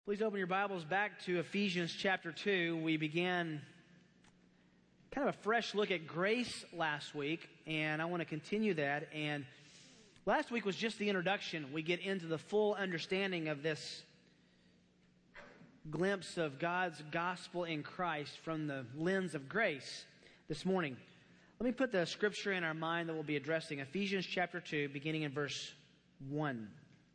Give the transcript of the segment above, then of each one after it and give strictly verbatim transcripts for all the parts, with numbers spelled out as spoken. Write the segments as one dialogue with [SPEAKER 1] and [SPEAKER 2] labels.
[SPEAKER 1] Please open your Bibles back to Ephesians chapter two. We began kind of a fresh look at grace last week, and I want to continue that. And last week was just the introduction. We get into the full understanding of this glimpse of God's gospel in Christ from the lens of grace this morning. Let me put the scripture in our mind that we'll be addressing. Ephesians chapter two, beginning in verse one.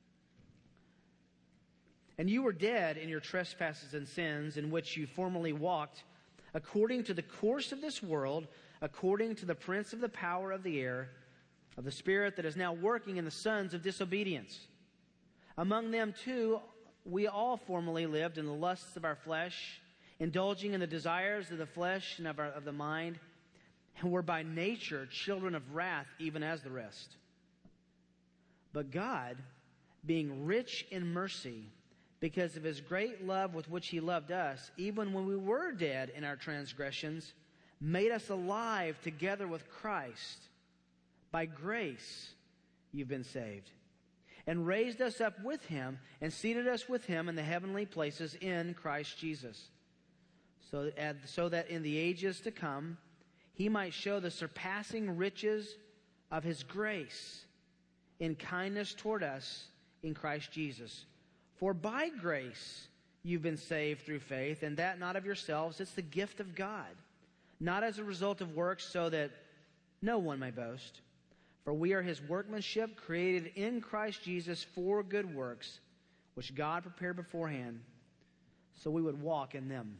[SPEAKER 1] And you were dead in your trespasses and sins, in which you formerly walked, according to the course of this world, according to the prince of the power of the air, of the spirit that is now working in the sons of disobedience. Among them too, we all formerly lived in the lusts of our flesh, indulging in the desires of the flesh and of, our, of the mind, and were by nature children of wrath, even as the rest. But God, being rich in mercy, because of His great love with which He loved us, even when we were dead in our transgressions, made us alive together with Christ. By grace you've been saved. And raised us up with Him and seated us with Him in the heavenly places in Christ Jesus. So, so that in the ages to come He might show the surpassing riches of His grace in kindness toward us in Christ Jesus. For by grace you've been saved through faith, and that not of yourselves, it's the gift of God, not as a result of works, so that no one may boast. For we are His workmanship, created in Christ Jesus for good works, which God prepared beforehand, so we would walk in them.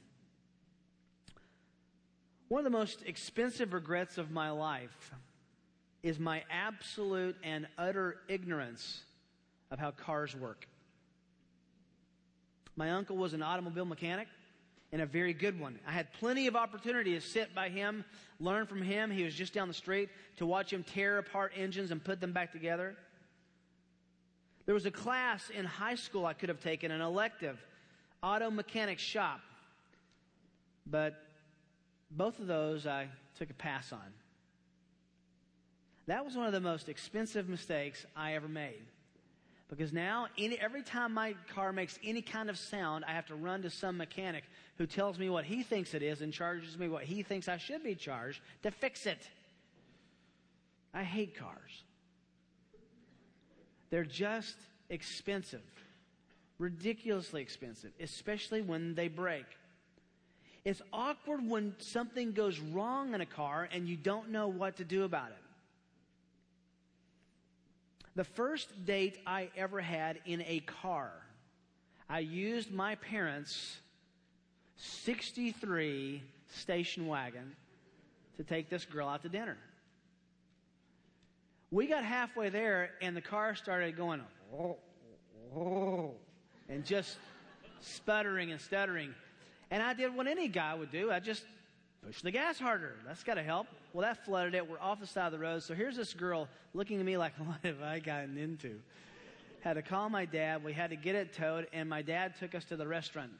[SPEAKER 1] One of the most expensive regrets of my life is my absolute and utter ignorance of how cars work. My uncle was an automobile mechanic, and a very good one. I had plenty of opportunity to sit by him, learn from him. He was just down the street, to watch him tear apart engines and put them back together. There was a class in high school I could have taken, an elective, auto mechanic shop. But both of those I took a pass on. That was one of the most expensive mistakes I ever made. Because now, any, every time my car makes any kind of sound, I have to run to some mechanic who tells me what he thinks it is and charges me what he thinks I should be charged to fix it. I hate cars. They're just expensive. Ridiculously expensive, especially when they break. It's awkward when something goes wrong in a car and you don't know what to do about it. The first date I ever had in a car, I used my parents' sixty-three station wagon to take this girl out to dinner. We got halfway there and the car started going, oh, oh, and just sputtering and stuttering. And I did what any guy would do. I just pushed the gas harder. That's got to help. Well, that flooded it. We're off the side of the road. So here's this girl looking at me like, what have I gotten into? Had to call my dad. We had to get it towed. And my dad took us to the restaurant.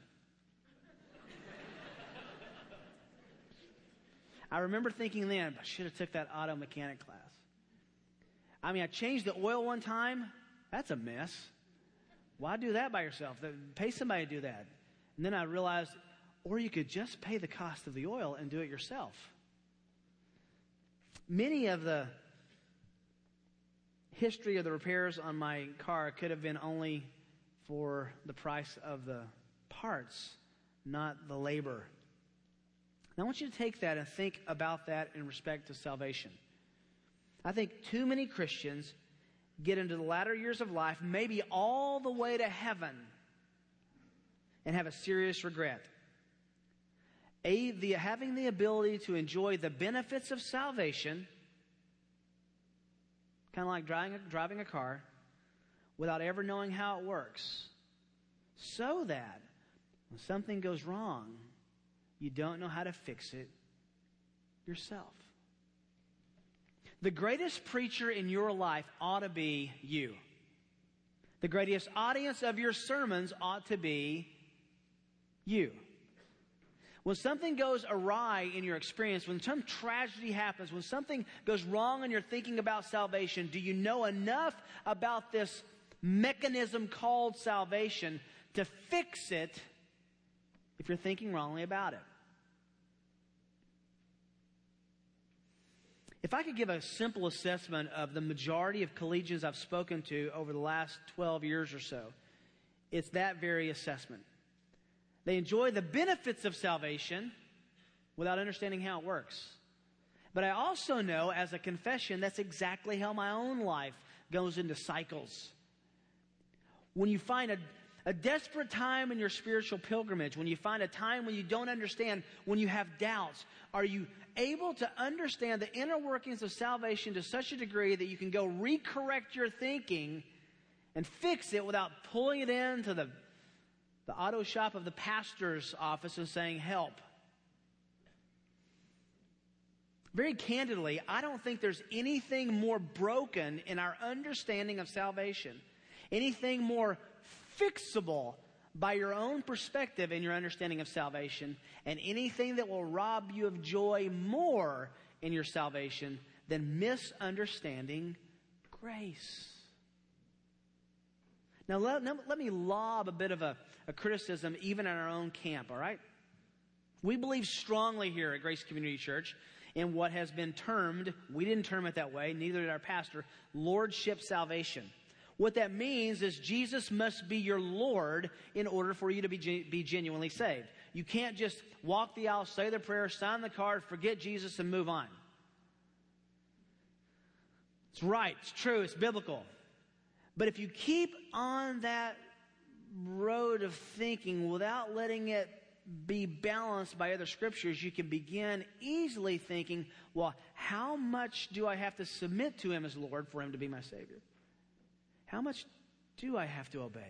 [SPEAKER 1] I remember thinking then, I should have took that auto mechanic class. I mean, I changed the oil one time. That's a mess. Why do that by yourself? Pay somebody to do that. And then I realized, or you could just pay the cost of the oil and do it yourself. Many of the history of the repairs on my car could have been only for the price of the parts, not the labor. Now I want you to take that and think about that in respect to salvation. I think too many Christians get into the latter years of life, maybe all the way to heaven, and have a serious regret. A, the, having the ability to enjoy the benefits of salvation, kind of like driving a, driving a car, without ever knowing how it works, so that when something goes wrong, you don't know how to fix it yourself. The greatest preacher in your life ought to be you. The greatest audience of your sermons ought to be you. When something goes awry in your experience, when some tragedy happens, when something goes wrong and you're thinking about salvation, do you know enough about this mechanism called salvation to fix it if you're thinking wrongly about it. If I could give a simple assessment of the majority of collegians I've spoken to over the last twelve years or so, it's that very assessment. They enjoy the benefits of salvation without understanding how it works. But I also know, as a confession, that's exactly how my own life goes into cycles. When you find a, a desperate time in your spiritual pilgrimage, when you find a time when you don't understand, when you have doubts, are you able to understand the inner workings of salvation to such a degree that you can go recorrect your thinking and fix it without pulling it into the, the auto shop of the pastor's office and saying, help? Very candidly, I don't think there's anything more broken in our understanding of salvation, anything more fixable by your own perspective in your understanding of salvation, and anything that will rob you of joy more in your salvation than misunderstanding grace. Now, let, let me lob a bit of a, a criticism even in our own camp, all right? We believe strongly here at Grace Community Church in what has been termed, we didn't term it that way, neither did our pastor, Lordship salvation. What that means is Jesus must be your Lord in order for you to be, be genuinely saved. You can't just walk the aisle, say the prayer, sign the card, forget Jesus, and move on. It's right, it's true, it's biblical. But if you keep on that road of thinking without letting it be balanced by other scriptures, you can begin easily thinking, well, how much do I have to submit to Him as Lord for Him to be my Savior? How much do I have to obey?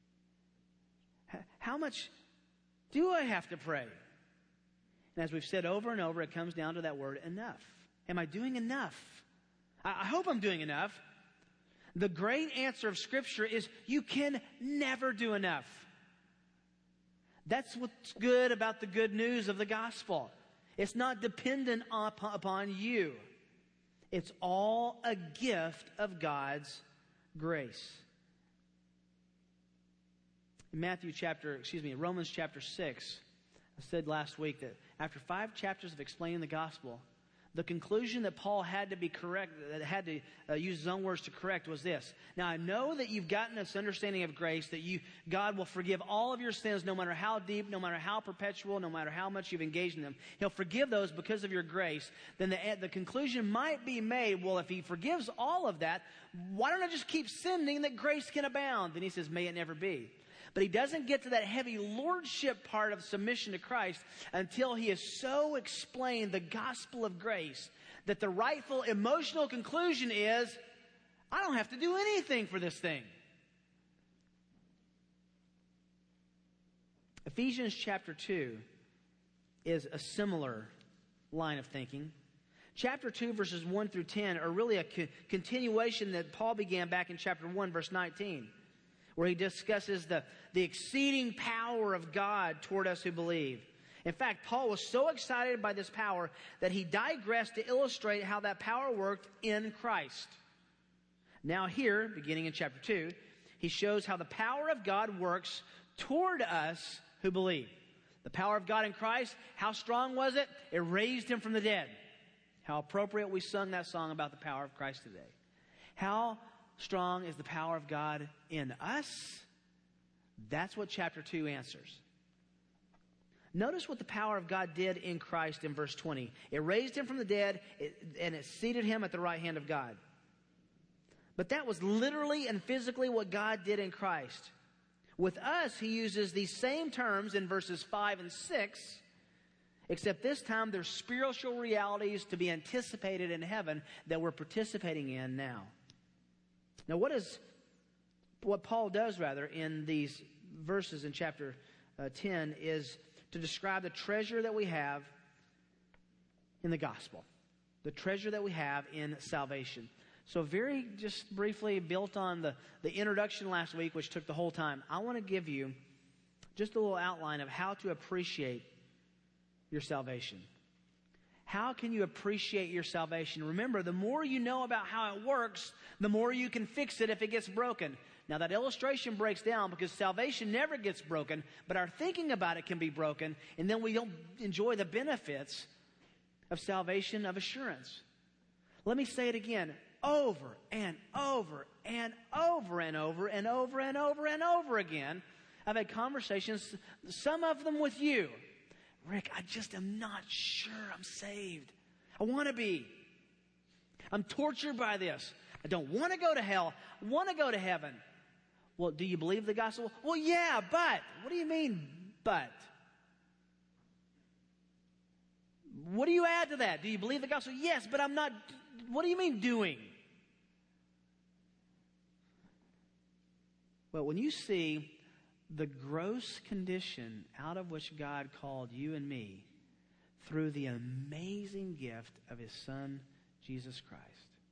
[SPEAKER 1] How much do I have to pray? And as we've said over and over, it comes down to that word, enough. Am I doing enough? I hope I'm doing enough. The great answer of Scripture is you can never do enough. That's what's good about the good news of the gospel. It's not dependent upon you. It's all a gift of God's grace. In Matthew chapter, excuse me, Romans chapter six, I said last week that after five chapters of explaining the gospel, the conclusion that Paul had to be correct, that had to uh, use his own words to correct was this. Now, I know that you've gotten this understanding of grace, that you, God will forgive all of your sins, no matter how deep, no matter how perpetual, no matter how much you've engaged in them. He'll forgive those because of your grace. Then the, the conclusion might be made, well, if He forgives all of that, why don't I just keep sinning that grace can abound? Then he says, may it never be. But he doesn't get to that heavy lordship part of submission to Christ until he has so explained the gospel of grace that the rightful emotional conclusion is, I don't have to do anything for this thing. Ephesians chapter two is a similar line of thinking. Chapter two, verses one through ten are really a co- continuation that Paul began back in chapter one, verse nineteen. Where he discusses the, the exceeding power of God toward us who believe. In fact, Paul was so excited by this power that he digressed to illustrate how that power worked in Christ. Now here, beginning in chapter two, he shows how the power of God works toward us who believe. The power of God in Christ, how strong was it? It raised Him from the dead. How appropriate we sung that song about the power of Christ today. How strong is the power of God in us? That's what chapter two answers. Notice what the power of God did in Christ in verse twenty. It raised Him from the dead, it, and it seated Him at the right hand of God. But that was literally and physically what God did in Christ. With us, He uses these same terms in verses five and six, except this time there's spiritual realities to be anticipated in heaven that we're participating in now. Now, what is what Paul does, rather, in these verses in chapter uh, ten is to describe the treasure that we have in the gospel, the treasure that we have in salvation. So very just briefly, built on the, the introduction last week, which took the whole time, I want to give you just a little outline of how to appreciate your salvation. How can you appreciate your salvation? Remember, the more you know about how it works, the more you can fix it if it gets broken. Now that illustration breaks down because salvation never gets broken, but our thinking about it can be broken, and then we don't enjoy the benefits of salvation of assurance. Let me say it again, over and over and over and over and over and over and over again. I've had conversations, some of them with you. Rick, I just am not sure I'm saved. I want to be. I'm tortured by this. I don't want to go to hell. I want to go to heaven. Well, do you believe the gospel? Well, yeah, but. What do you mean, but? What do you add to that? Do you believe the gospel? Yes, but I'm not. What do you mean doing? Well, when you see the gross condition out of which God called you and me through the amazing gift of His Son, Jesus Christ,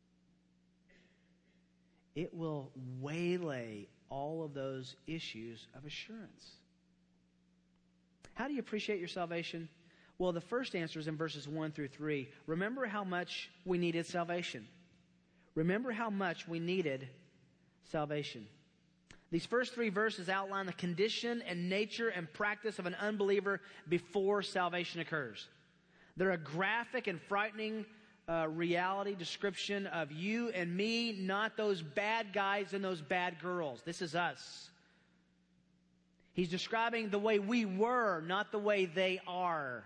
[SPEAKER 1] it will waylay all of those issues of assurance. How do you appreciate your salvation? Well, the first answer is in verses one through three. Remember how much we needed salvation. Remember how much we needed salvation. These first three verses outline the condition and nature and practice of an unbeliever before salvation occurs. They're a graphic and frightening uh, reality description of you and me, not those bad guys and those bad girls. This is us. He's describing the way we were, not the way they are.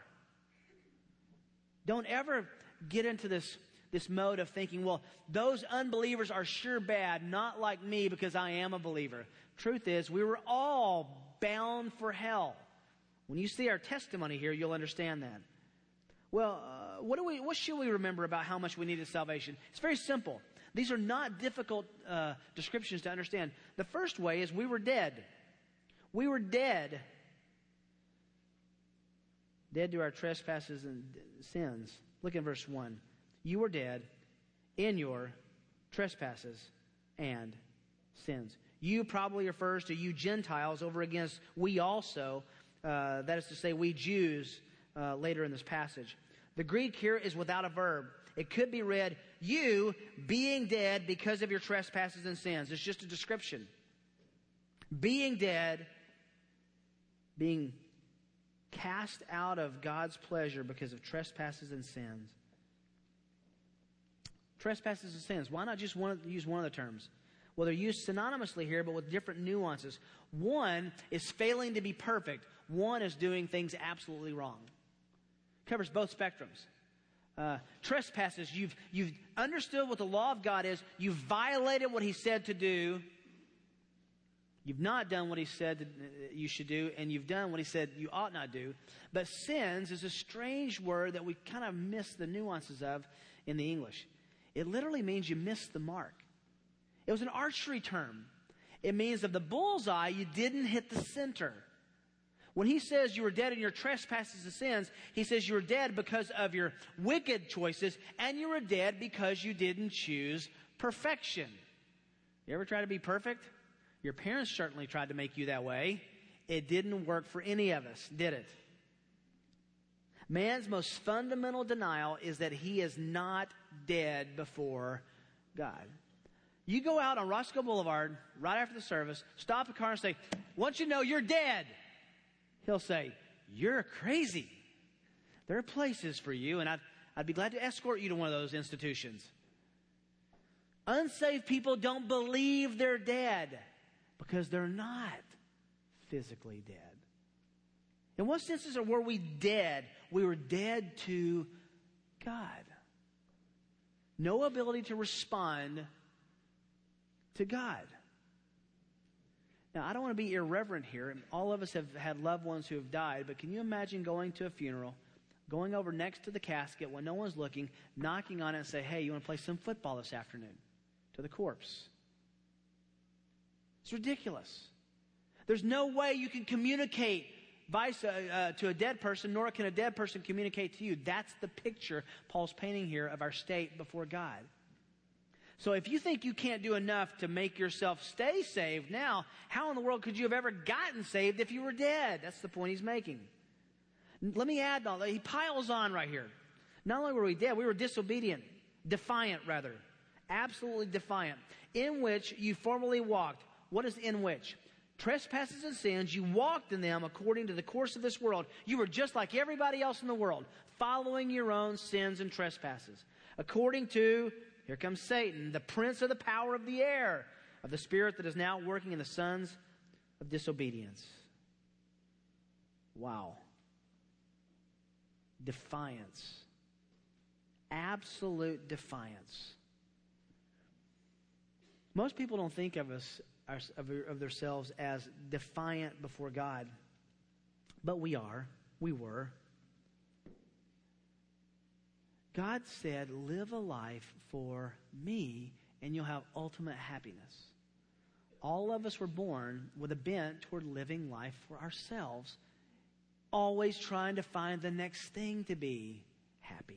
[SPEAKER 1] Don't ever get into this, this mode of thinking, well, those unbelievers are sure bad, not like me because I am a believer. Truth is, we were all bound for hell. When you see our testimony here, you'll understand that. Well, uh, what do we? What should we remember about how much we needed salvation? It's very simple. These are not difficult uh, descriptions to understand. The first way is we were dead. We were dead. Dead to our trespasses and sins. Look at verse one. You were dead in your trespasses and sins. You probably refers to you Gentiles over against we also. Uh, that is to say, we Jews uh, later in this passage. The Greek here is without a verb. It could be read, you being dead because of your trespasses and sins. It's just a description. Being dead, being cast out of God's pleasure because of trespasses and sins. Trespasses and sins. Why not just one, use one of the terms? Well, they're used synonymously here, but with different nuances. One is failing to be perfect. One is doing things absolutely wrong. Covers both spectrums. Uh, trespasses, you've, you've understood what the law of God is. You've violated what He said to do. You've not done what He said to, uh, you should do, and you've done what He said you ought not do. But sins is a strange word that we kind of miss the nuances of in the English. It literally means you missed the mark. It was an archery term. It means of the bullseye, you didn't hit the center. When He says you were dead in your trespasses and sins, He says you were dead because of your wicked choices, and you were dead because you didn't choose perfection. You ever try to be perfect? Your parents certainly tried to make you that way. It didn't work for any of us, did it? Man's most fundamental denial is that he is not dead before God. You go out on Roscoe Boulevard right after the service, stop a car and say, once you know you're dead, he'll say, you're crazy. There are places for you, and I'd, I'd be glad to escort you to one of those institutions. Unsaved people don't believe they're dead because they're not physically dead. In what senses were we dead? We were dead to God. No ability to respond to God. Now, I don't want to be irreverent here. All of us have had loved ones who have died, but can you imagine going to a funeral, going over next to the casket when no one's looking, knocking on it and say, hey, you want to play some football this afternoon? To the corpse. It's ridiculous. There's no way you can communicate vice, uh, uh, to a dead person, nor can a dead person communicate to you. That's the picture Paul's painting here of our state before God. So if you think you can't do enough to make yourself stay saved now, how in the world could you have ever gotten saved if you were dead? That's the point he's making. Let me add on. He piles on right here. Not only were we dead, we were disobedient, defiant rather, absolutely defiant, in which you formerly walked. What is in which? Trespasses and sins, you walked in them according to the course of this world. You were just like everybody else in the world, following your own sins and trespasses. According to, here comes Satan, the prince of the power of the air, of the spirit that is now working in the sons of disobedience. Wow. Defiance. Absolute defiance. Most people don't think of us of, of themselves as defiant before God, but we are. We were. God said, live a life for me and you'll have ultimate happiness. All of us were born with a bent toward living life for ourselves, always trying to find the next thing to be happy.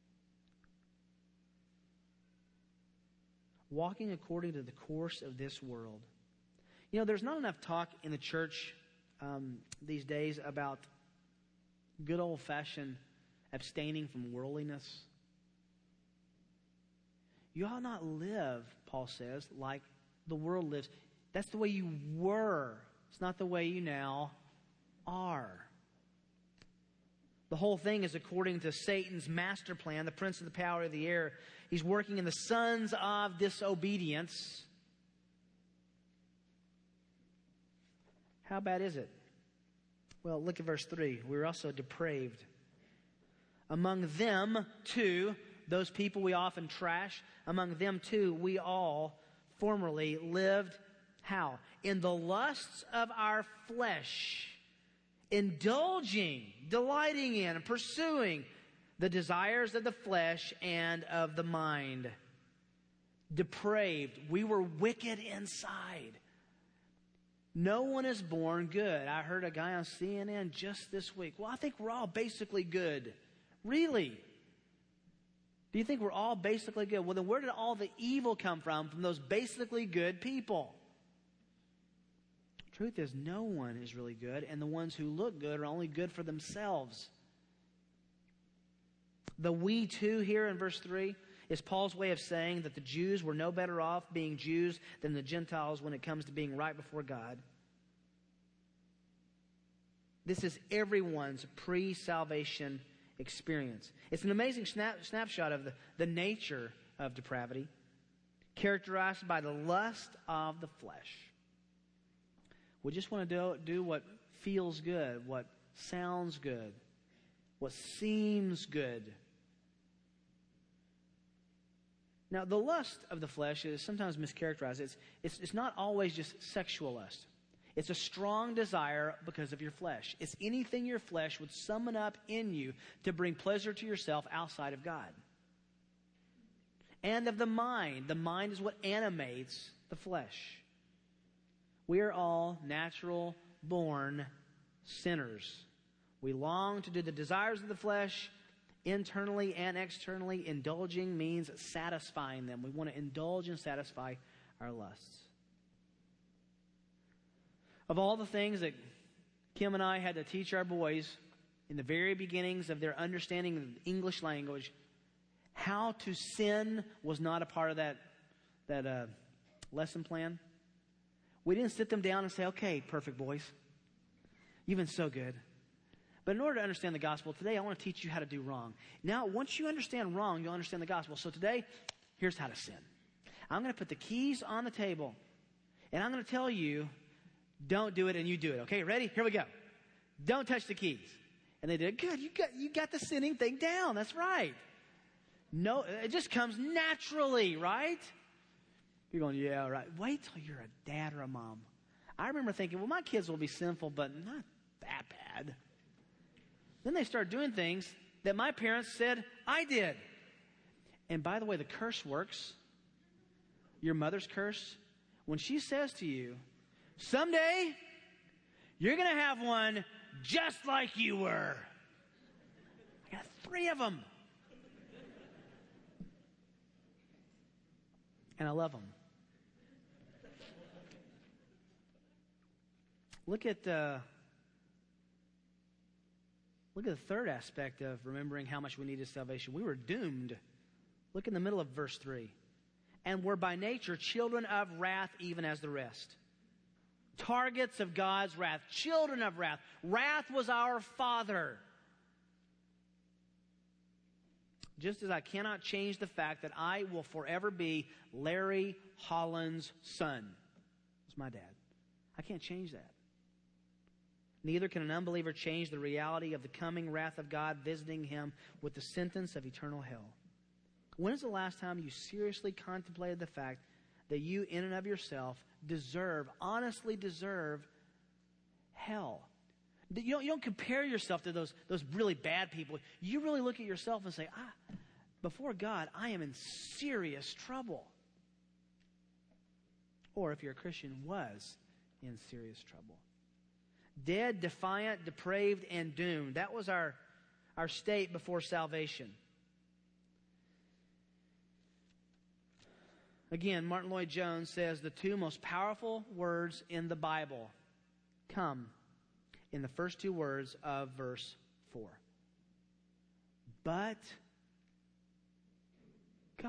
[SPEAKER 1] Walking according to the course of this world. You know, there's not enough talk in the church um, these days about good old-fashioned abstaining from worldliness. You ought not live, Paul says, like the world lives. That's the way you were. It's not the way you now are. The whole thing is according to Satan's master plan, the prince of the power of the air. He's working in the sons of disobedience. How bad is it? Well, look at verse three. We were also depraved. Among them, too, those people we often trash, among them, too, we all formerly lived, how? In the lusts of our flesh, indulging, delighting in, and pursuing the desires of the flesh and of the mind. Depraved. We were wicked inside. No one is born good. I heard a guy on C N N just this week. Well, I think we're all basically good. Really? Do you think we're all basically good? Well, then where did all the evil come from? From those basically good people. Truth is, no one is really good, and the ones who look good are only good for themselves. The we too here in verse three is Paul's way of saying that the Jews were no better off being Jews than the Gentiles when it comes to being right before God. This is everyone's pre-salvation experience. It's an amazing snap, snapshot of the, the nature of depravity, characterized by the lust of the flesh. We just want to do, do what feels good, what sounds good, what seems good. Now, the lust of the flesh is sometimes mischaracterized. It's, it's, it's not always just sexual lust. It's a strong desire because of your flesh. It's anything your flesh would summon up in you to bring pleasure to yourself outside of God. And of the mind. The mind is what animates the flesh. We are all natural born sinners. We long to do the desires of the flesh, internally and externally. Indulging means satisfying them. We want to indulge and satisfy our lusts. Of all the things that Kim and I had to teach our boys in the very beginnings of their understanding of the English language, how to sin was not a part of that, that uh, lesson plan. We didn't sit them down and say, okay, perfect boys, you've been so good. But in order to understand the gospel, today I want to teach you how to do wrong. Now, once you understand wrong, you'll understand the gospel. So today, here's how to sin. I'm going to put the keys on the table, and I'm going to tell you, don't do it, and you do it. Okay, ready? Here we go. Don't touch the keys. And they did. Good, you got, you got the sinning thing down. That's right. No, it just comes naturally, right? You're going, yeah, right. Wait till you're a dad or a mom. I remember thinking, well, my kids will be sinful, but not that bad. Then they start doing things that my parents said I did. And by the way, the curse works. Your mother's curse. When she says to you, someday you're going to have one just like you were. I got three of them. And I love them. Look at uh, look at the third aspect of remembering how much we needed salvation. We were doomed. Look in the middle of verse three. And were by nature children of wrath even as the rest. targets of God's wrath, children of wrath. Wrath was our father. Just as I cannot change the fact that I will forever be Larry Holland's son. That's my dad. I can't change that. Neither can an unbeliever change the reality of the coming wrath of God visiting him with the sentence of eternal hell. When is the last time you seriously contemplated the fact that you, in and of yourself, deserve, honestly deserve, hell? You don't, you don't compare yourself to those, those really bad people. You really look at yourself and say, ah, before God, I am in serious trouble. Or if you're a Christian, was in serious trouble. Dead, defiant, depraved, and doomed. That was our, our state before salvation. Again, Martin Lloyd-Jones says the two most powerful words in the Bible come in the first two words of verse four. But God.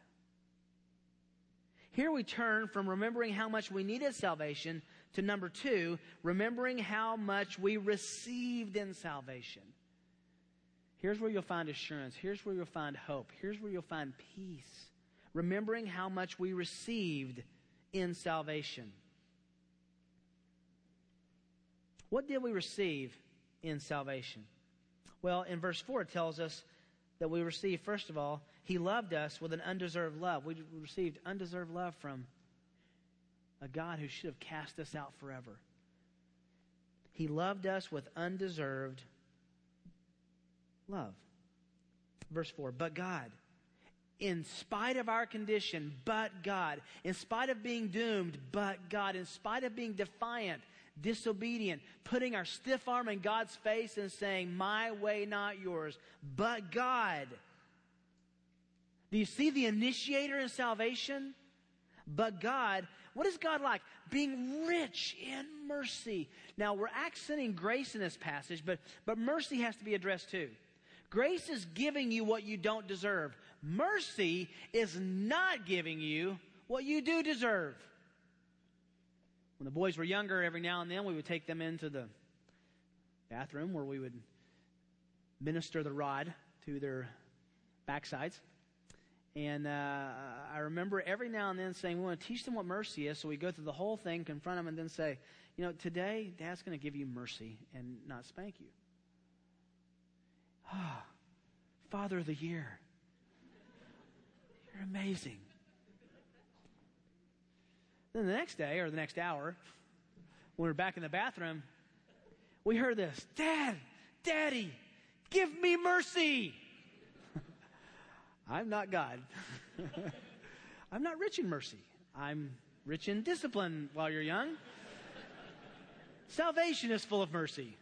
[SPEAKER 1] Here we turn from remembering how much we needed salvation to number two, remembering how much we received in salvation. Here's where you'll find assurance. Here's where you'll find hope. Here's where you'll find peace. Remembering how much we received in salvation. What did we receive in salvation? Well, in verse four it tells us that we received, first of all, He loved us with an undeserved love. We received undeserved love from a God who should have cast us out forever. He loved us with undeserved love. Verse four, but God, in spite of our condition, but God, in spite of being doomed, but God, in spite of being defiant, disobedient, putting our stiff arm in God's face and saying, my way, not yours, but God. Do you see the initiator in salvation? But God, what is God like? Being rich in mercy. Now, we're accenting grace in this passage, but, but mercy has to be addressed too. Grace is giving you what you don't deserve. Mercy is not giving you what you do deserve. When the boys were younger, every now and then we would take them into the bathroom where we would minister the rod to their backsides. And uh, I remember every now and then saying, we want to teach them what mercy is. So we go through the whole thing, confront them, and then say, you know, today Dad's going to give you mercy and not spank you. Ah, oh, Father of the Year. You're amazing. Then the next day or the next hour, when we're back in the bathroom, we heard this, Dad, Daddy, give me mercy. I'm not God. I'm not rich in mercy. I'm rich in discipline while you're young. Salvation is full of mercy.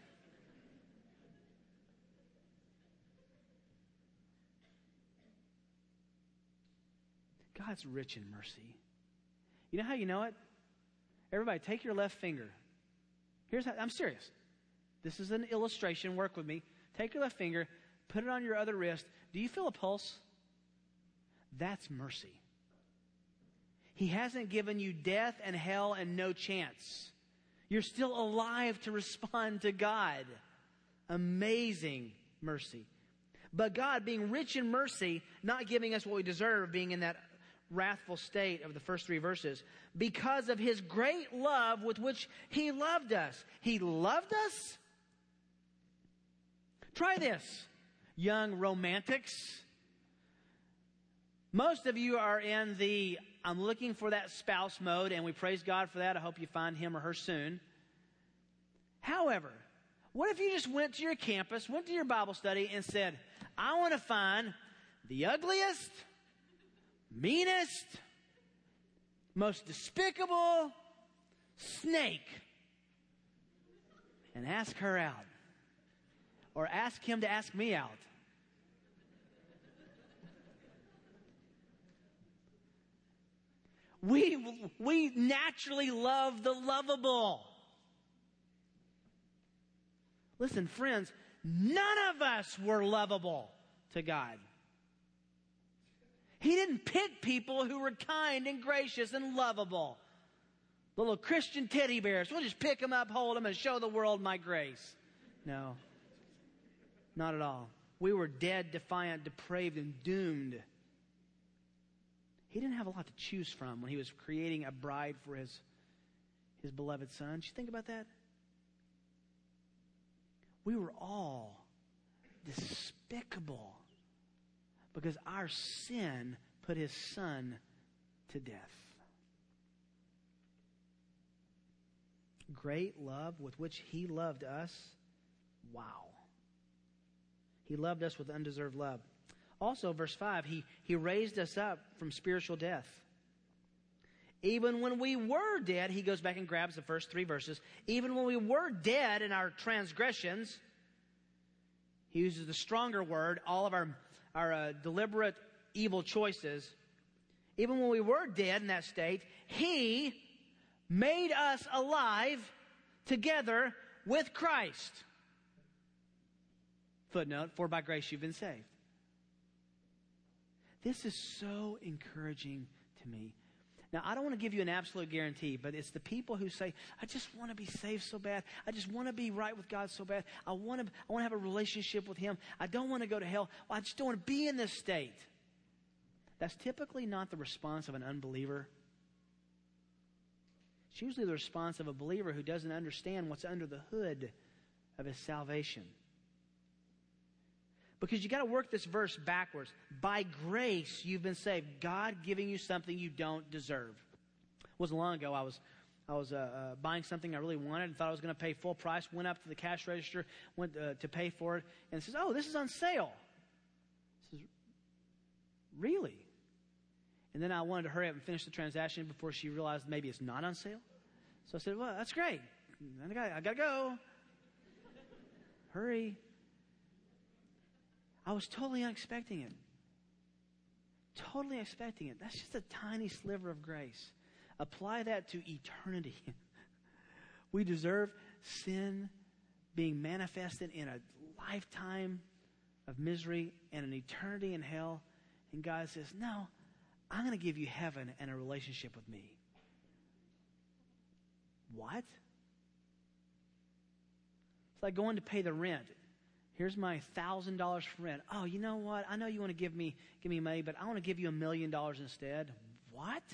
[SPEAKER 1] God's rich in mercy. You know how you know it? Everybody, take your left finger. Here's how, I'm serious. This is an illustration. Work with me. Take your left finger, put it on your other wrist. Do you feel a pulse? That's mercy. He hasn't given you death and hell and no chance. You're still alive to respond to God. Amazing mercy. But God, being rich in mercy, not giving us what we deserve, being in that wrathful state of the first three verses, because of His great love with which He loved us. He loved us? Try this, young romantics. Most of you are in the, I'm looking for that spouse mode, and we praise God for that. I hope you find him or her soon. However, what if you just went to your campus, went to your Bible study, and said, I want to find the ugliest, meanest, most despicable snake, and ask her out. Or ask him to ask me out. We, we naturally love the lovable. Listen, friends, none of us were lovable to God. He didn't pick people who were kind and gracious and lovable. Little Christian teddy bears. We'll just pick them up, hold them, and show the world my grace. No. Not at all. We were dead, defiant, depraved, and doomed. He didn't have a lot to choose from when he was creating a bride for his, his beloved son. Did you think about that? We were all despicable because our sin put his son to death. Great love with which he loved us. Wow. He loved us with undeserved love. Also, verse five, he, he raised us up from spiritual death. Even when we were dead, he goes back and grabs the first three verses. Even when we were dead in our transgressions, he uses the stronger word, all of our, our uh, deliberate evil choices. Even when we were dead in that state, he made us alive together with Christ. Footnote, for by grace you've been saved. This is so encouraging to me. Now, I don't want to give you an absolute guarantee, but it's the people who say, I just want to be saved so bad. I just want to be right with God so bad. I want to, I want to have a relationship with Him. I don't want to go to hell. I just don't want to be in this state. That's typically not the response of an unbeliever. It's usually the response of a believer who doesn't understand what's under the hood of his salvation. Because you got to work this verse backwards. By grace, you've been saved. God giving you something you don't deserve. It wasn't long ago, I was I was uh, uh, buying something I really wanted and thought I was going to pay full price. Went up to the cash register, went uh, to pay for it, and it says, "Oh, this is on sale." I says, "Really?" And then I wanted to hurry up and finish the transaction before she realized maybe it's not on sale. So I said, "Well, that's great. I got I got to go. Hurry." I was totally unexpecting it. Totally expecting it. That's just a tiny sliver of grace. Apply that to eternity. We deserve sin being manifested in a lifetime of misery and an eternity in hell. And God says, no, I'm going to give you heaven and a relationship with me. What? It's like going to pay the rent. Here's my one thousand dollars for rent. Oh, you know what? I know you want to give me give me money, but I want to give you a million dollars instead. What?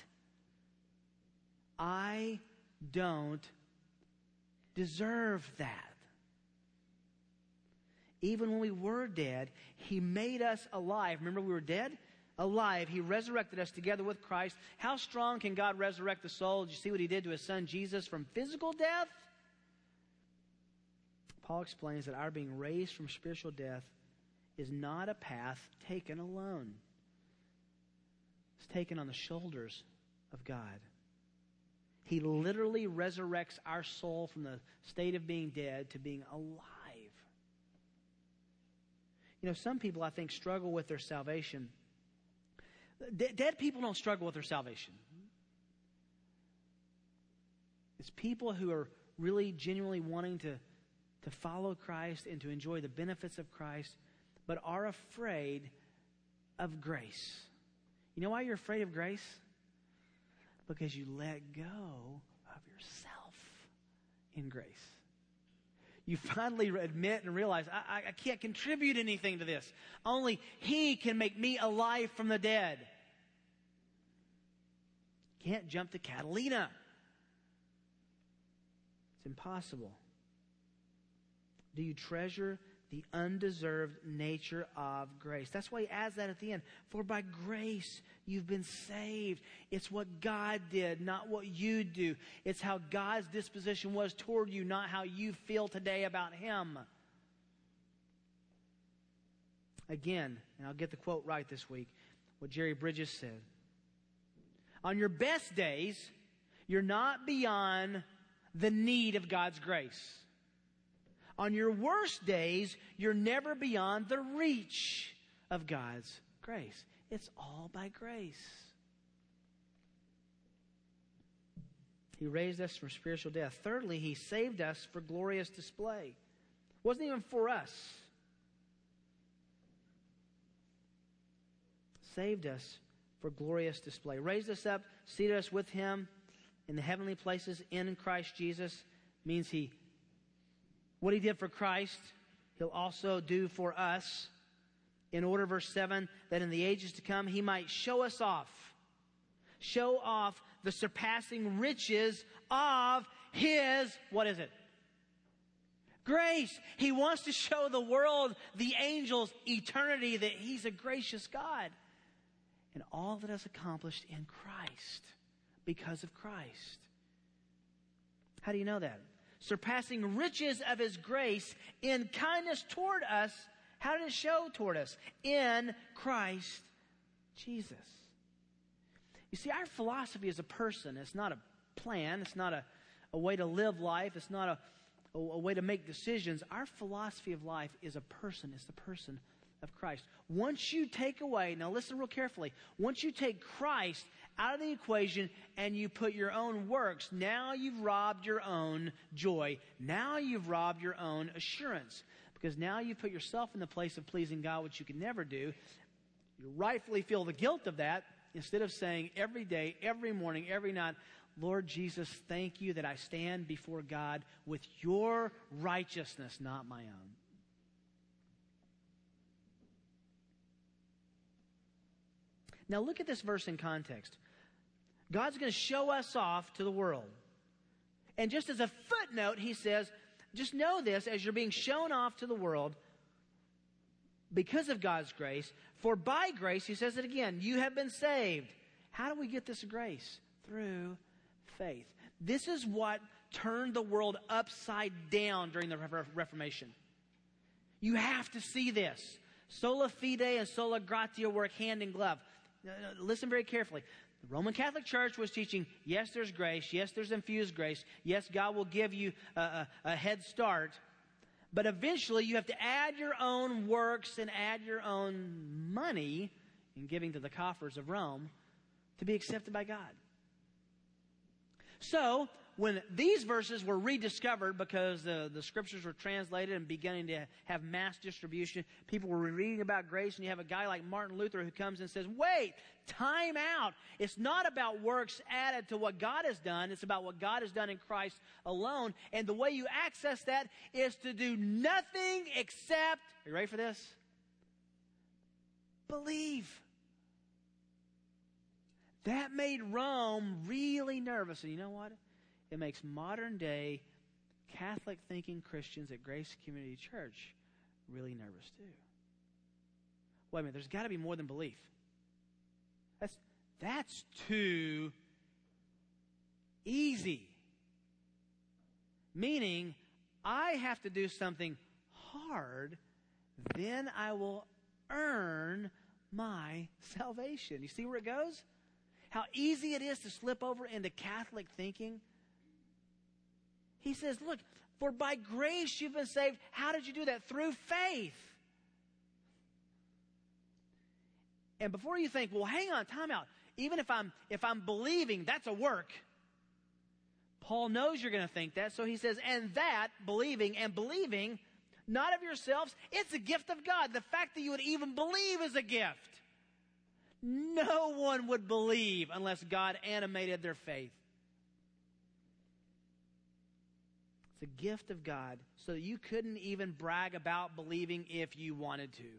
[SPEAKER 1] I don't deserve that. Even when we were dead, He made us alive. Remember, we were dead? Alive. He resurrected us together with Christ. How strong can God resurrect the soul? Did you see what He did to His Son Jesus from physical death? Paul explains that our being raised from spiritual death is not a path taken alone. It's taken on the shoulders of God. He literally resurrects our soul from the state of being dead to being alive. You know, some people, I think, struggle with their salvation. De- dead people don't struggle with their salvation. It's people who are really genuinely wanting to to follow Christ and to enjoy the benefits of Christ, but are afraid of grace. You know why you're afraid of grace? Because you let go of yourself in grace. You finally admit and realize, I, I, I can't contribute anything to this. Only He can make me alive from the dead. Can't jump to Catalina. It's impossible. Do you treasure the undeserved nature of grace? That's why He adds that at the end. For by grace you've been saved. It's what God did, not what you do. It's how God's disposition was toward you, not how you feel today about Him. Again, and I'll get the quote right this week, what Jerry Bridges said. On your best days, you're not beyond the need of God's grace. On your worst days, you're never beyond the reach of God's grace. It's all by grace. He raised us from spiritual death. Thirdly, He saved us for glorious display. It wasn't even for us. Saved us for glorious display. Raised us up, seated us with Him in the heavenly places in Christ Jesus means he, what he did for Christ, he'll also do for us, in order, verse seven, that in the ages to come he might show us off, show off the surpassing riches of his, what is it? Grace. He wants to show the world, the angels, eternity, that he's a gracious God. And all that is accomplished in Christ, because of Christ. How do you know that? Surpassing riches of his grace in kindness toward us. How did it show toward us? In Christ Jesus. You see, our philosophy as a person, it's not a plan. It's not a, a way to live life. It's not a, a, a way to make decisions. Our philosophy of life is a person. It's the person of Christ. Once you take away, now listen real carefully, once you take Christ out of the equation and you put your own works, now you've robbed your own joy. Now you've robbed your own assurance. Because now you put yourself in the place of pleasing God, which you can never do. You rightfully feel the guilt of that, instead of saying every day, every morning, every night, Lord Jesus, thank you that I stand before God with your righteousness, not my own. Now look at this verse in context. God's going to show us off to the world. And just as a footnote, he says, just know this, as you're being shown off to the world, because of God's grace, for by grace, he says it again, you have been saved. How do we get this grace? Through faith. This is what turned the world upside down during the Reformation. You have to see this. Sola fide and sola gratia work hand in glove. Listen very carefully. The Roman Catholic Church was teaching, yes, there's grace. Yes, there's infused grace. Yes, God will give you a, a, a head start. But eventually you have to add your own works and add your own money in giving to the coffers of Rome to be accepted by God. So, when these verses were rediscovered because the, the scriptures were translated and beginning to have mass distribution, people were reading about grace, and you have a guy like Martin Luther who comes and says, wait, time out. It's not about works added to what God has done. It's about what God has done in Christ alone. And the way you access that is to do nothing except, are you ready for this? Believe. That made Rome really nervous. And you know what? It makes modern day Catholic thinking Christians at Grace Community Church really nervous too. Wait a minute, there's got to be more than belief. That's, that's too easy. Meaning, I have to do something hard, then I will earn my salvation. You see where it goes? How easy it is to slip over into Catholic thinking. He says, look, for by grace you've been saved. How did you do that? Through faith. And before you think, well, hang on, time out. Even if I'm if I'm believing, that's a work. Paul knows you're going to think that, so he says, and that, believing, and believing, not of yourselves, it's a gift of God. The fact that you would even believe is a gift. No one would believe unless God animated their faith. It's a gift of God, so that you couldn't even brag about believing if you wanted to.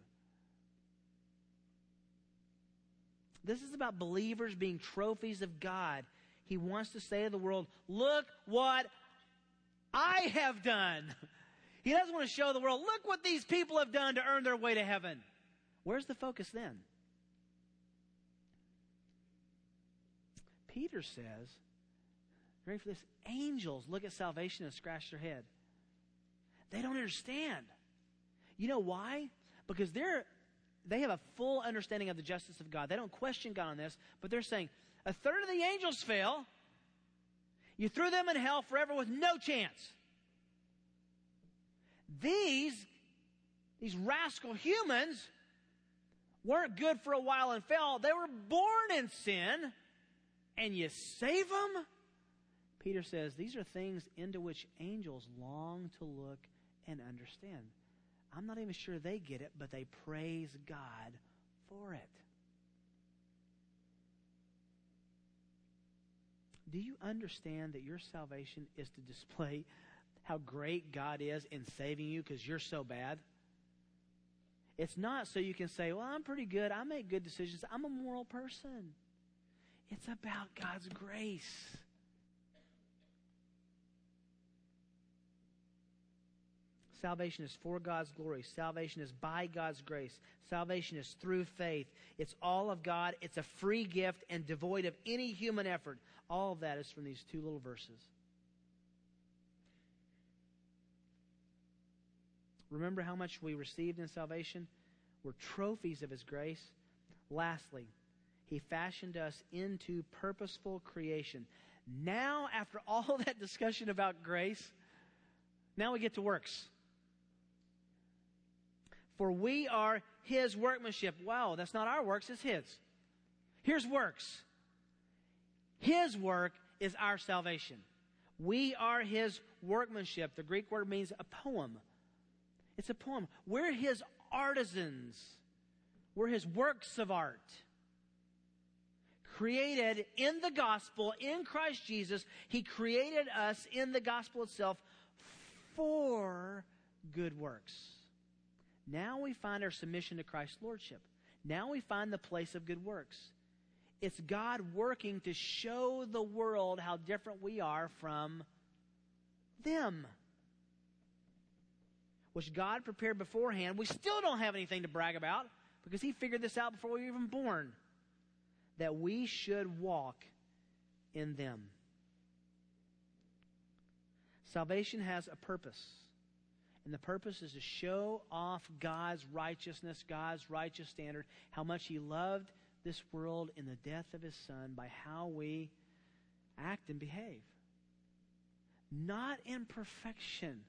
[SPEAKER 1] This is about believers being trophies of God. He wants to say to the world, look what I have done. He doesn't want to show the world, look what these people have done to earn their way to heaven. Where's the focus then? Peter says, ready for this? Angels look at salvation and scratch their head. They don't understand. You know why? Because they're they have a full understanding of the justice of God. They don't question God on this, but they're saying, a third of the angels fail. You threw them in hell forever with no chance. These, these rascal humans weren't good for a while and fell. They were born in sin, and you save them? Peter says, these are things into which angels long to look and understand. I'm not even sure they get it, but they praise God for it. Do you understand that your salvation is to display how great God is in saving you because you're so bad? It's not so you can say, well, I'm pretty good. I make good decisions. I'm a moral person. It's about God's grace. Salvation is for God's glory. Salvation is by God's grace. Salvation is through faith. It's all of God. It's a free gift and devoid of any human effort. All of that is from these two little verses. Remember how much we received in salvation? We're trophies of His grace. Lastly, He fashioned us into purposeful creation. Now, after all that discussion about grace, now we get to works. For we are His workmanship. Wow, that's not our works, it's His. Here's works. His work is our salvation. We are His workmanship. The Greek word means a poem. It's a poem. We're His artisans. We're His works of art. Created in the gospel, in Christ Jesus. He created us in the gospel itself for good works. Now we find our submission to Christ's lordship. Now we find the place of good works. It's God working to show the world how different we are from them. Which God prepared beforehand. We still don't have anything to brag about because He figured this out before we were even born. That we should walk in them. Salvation has a purpose. And the purpose is to show off God's righteousness, God's righteous standard, how much He loved this world in the death of His Son by how we act and behave. Not in perfection,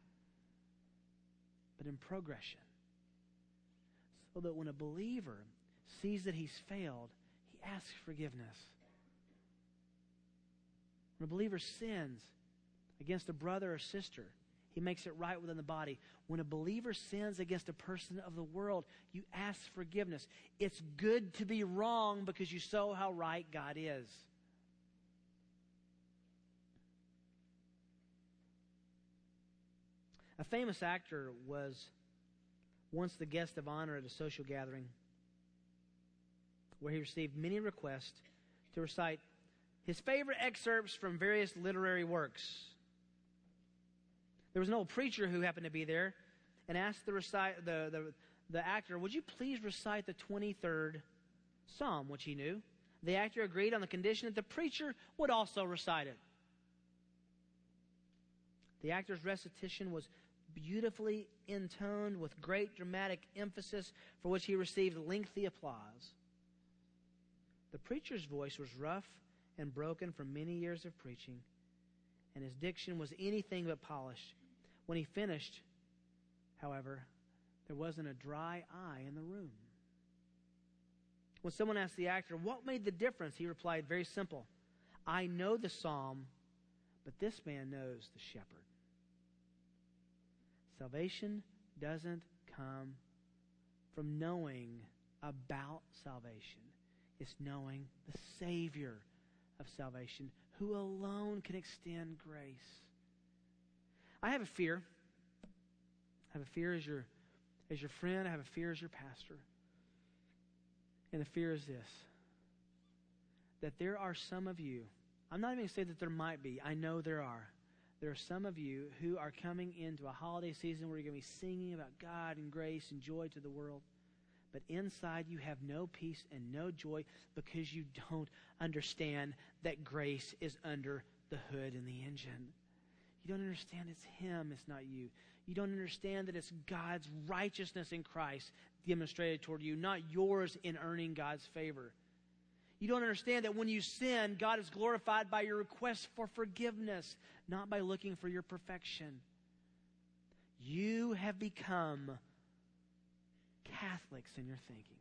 [SPEAKER 1] but in progression. So that when a believer sees that he's failed, he asks forgiveness. When a believer sins against a brother or sister, he makes it right within the body. When a believer sins against a person of the world, you ask forgiveness. It's good to be wrong because you show how right God is. A famous actor was once the guest of honor at a social gathering where he received many requests to recite his favorite excerpts from various literary works. There was an old preacher who happened to be there and asked the, recite, the, the, the actor, would you please recite the twenty-third Psalm, which he knew. The actor agreed on the condition that the preacher would also recite it. The actor's recitation was beautifully intoned with great dramatic emphasis for which he received lengthy applause. The preacher's voice was rough and broken from many years of preaching, and his diction was anything but polished. When he finished, however, there wasn't a dry eye in the room. When someone asked the actor, what made the difference? He replied, very simple. I know the psalm, but this man knows the shepherd. Salvation doesn't come from knowing about salvation. It's knowing the Savior of salvation, who alone can extend grace. I have a fear. I have a fear as your, as your friend. I have a fear as your pastor. And the fear is this, that there are some of you, I'm not even going to say that there might be, I know there are. There are some of you who are coming into a holiday season where you're going to be singing about God and grace and joy to the world. But inside you have no peace and no joy because you don't understand that grace is under the hood and the engine. You don't understand it's Him, it's not you. You don't understand that it's God's righteousness in Christ demonstrated toward you, not yours in earning God's favor. You don't understand that when you sin, God is glorified by your request for forgiveness, not by looking for your perfection. You have become Catholics in your thinking.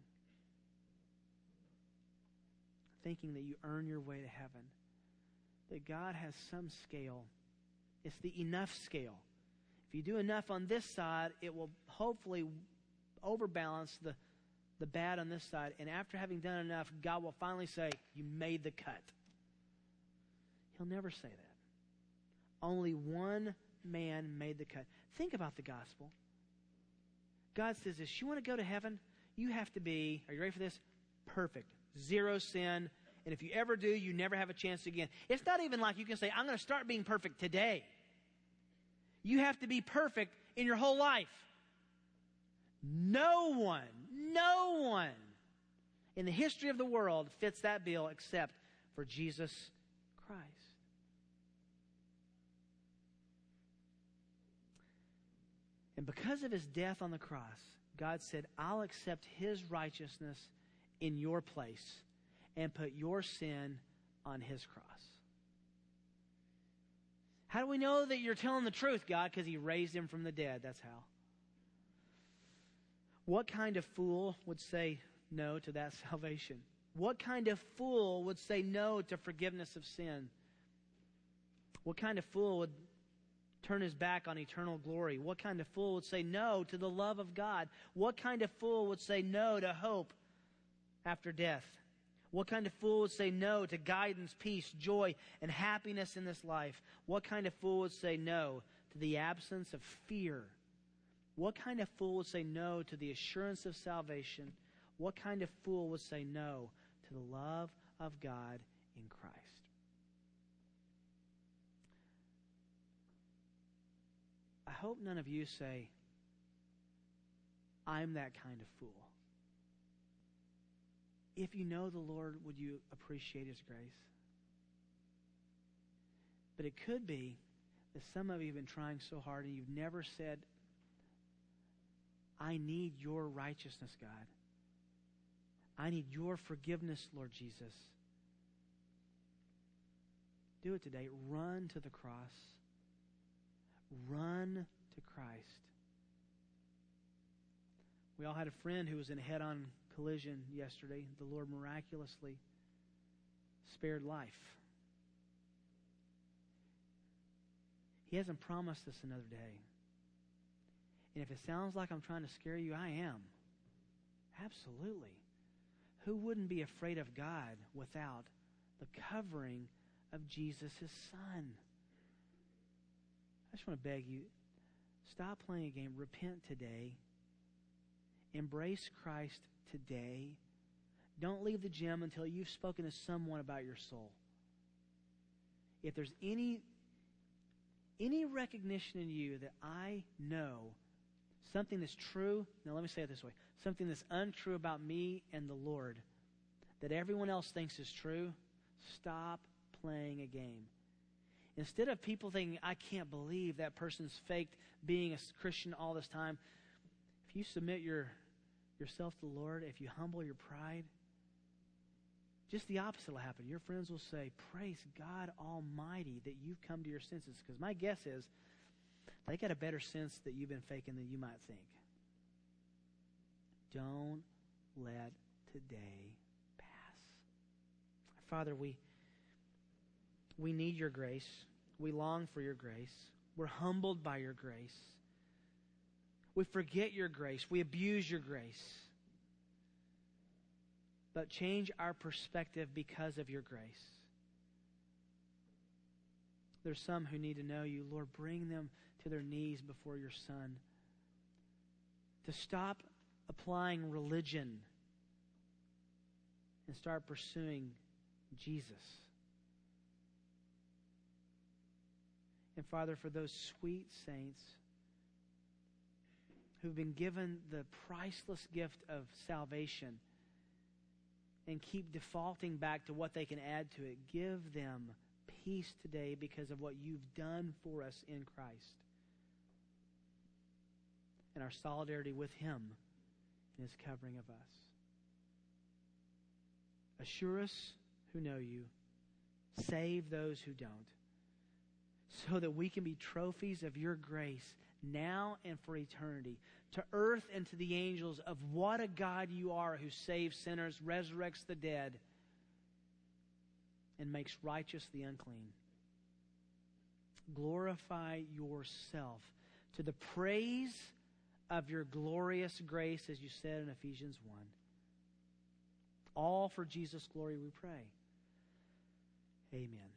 [SPEAKER 1] Thinking that you earn your way to heaven. That God has some scale. It's the enough scale. If you do enough on this side, it will hopefully overbalance the, the bad on this side. And after having done enough, God will finally say, you made the cut. He'll never say that. Only one man made the cut. Think about the gospel. God says this, you want to go to heaven? You have to be, are you ready for this? Perfect. Zero sin. And if you ever do, you never have a chance again. It's not even like you can say, I'm going to start being perfect today. You have to be perfect in your whole life. No one, no one in the history of the world fits that bill except for Jesus Christ. And because of his death on the cross, God said, I'll accept his righteousness in your place and put your sin on his cross. How do we know that you're telling the truth, God? Because he raised him from the dead. That's how. What kind of fool would say no to that salvation? What kind of fool would say no to forgiveness of sin? What kind of fool would turn his back on eternal glory? What kind of fool would say no to the love of God? What kind of fool would say no to hope after death? What kind of fool would say no to guidance, peace, joy, and happiness in this life? What kind of fool would say no to the absence of fear? What kind of fool would say no to the assurance of salvation? What kind of fool would say no to the love of God in Christ? I hope none of you say, I'm that kind of fool. If you know the Lord, would you appreciate his grace? But it could be that some of you have been trying so hard and you've never said, I need your righteousness, God. I need your forgiveness, Lord Jesus. Do it today. Run to the cross. Run to Christ. We all had a friend who was in a head-on collision yesterday. The Lord miraculously spared life. He hasn't promised us another day. And if it sounds like I'm trying to scare you, I am. Absolutely. Who wouldn't be afraid of God without the covering of Jesus, his Son? I just want to beg you, stop playing a game. Repent today. Embrace Christ today. Don't leave the gym until you've spoken to someone about your soul. If there's any, any recognition in you that I know something that's true, now let me say it this way, something that's untrue about me and the Lord that everyone else thinks is true, stop playing a game. Instead of people thinking, I can't believe that person's faked being a Christian all this time, if you submit your yourself to the Lord, if you humble your pride, just the opposite will happen. Your friends will say, praise God Almighty that you've come to your senses. Because my guess is they got a better sense that you've been faking than you might think. Don't let today pass. Father, we we need your grace. We long for your grace. We're humbled by your grace. We forget your grace. We abuse your grace. But change our perspective because of your grace. There's some who need to know you. Lord, bring them to their knees before your Son. To stop applying religion and start pursuing Jesus. And Father, for those sweet saints who've been given the priceless gift of salvation and keep defaulting back to what they can add to it, give them peace today because of what you've done for us in Christ and our solidarity with him in his covering of us. Assure us who know you. Save those who don't, so that we can be trophies of your grace now and for eternity, to earth and to the angels, of what a God you are who saves sinners, resurrects the dead, and makes righteous the unclean. Glorify yourself to the praise of your glorious grace, as you said in Ephesians one. All for Jesus' glory we pray. Amen.